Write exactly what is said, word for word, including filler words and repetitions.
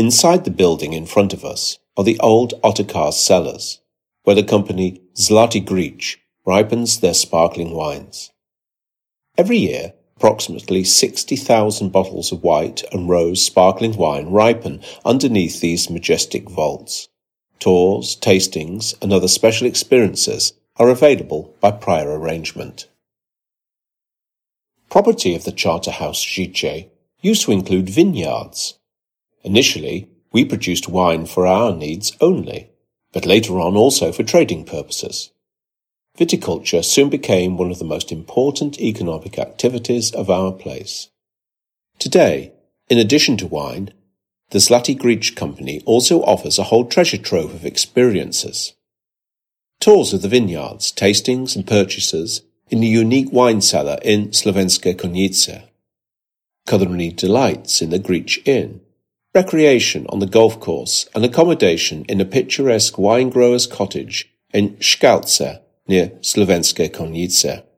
Inside the building in front of us are the old Ottokar cellars, where the company Zlatý Gříč ripens their sparkling wines. Every year, approximately sixty thousand bottles of white and rose sparkling wine ripen underneath these majestic vaults. Tours, tastings, and other special experiences are available by prior arrangement. Property of the Charterhouse Życie used to include vineyards. Initially, we produced wine for our needs only, but later on also for trading purposes. Viticulture soon became one of the most important economic activities of our place. Today, in addition to wine, the Zlatý Gříč company also offers a whole treasure trove of experiences. Tours of the vineyards, tastings and purchases in the unique wine cellar in Slovenské Konjice, culinary delights in the Gříč Inn, recreation on the golf course and accommodation in a picturesque wine grower's cottage in Škalce near Slovenské Konjice.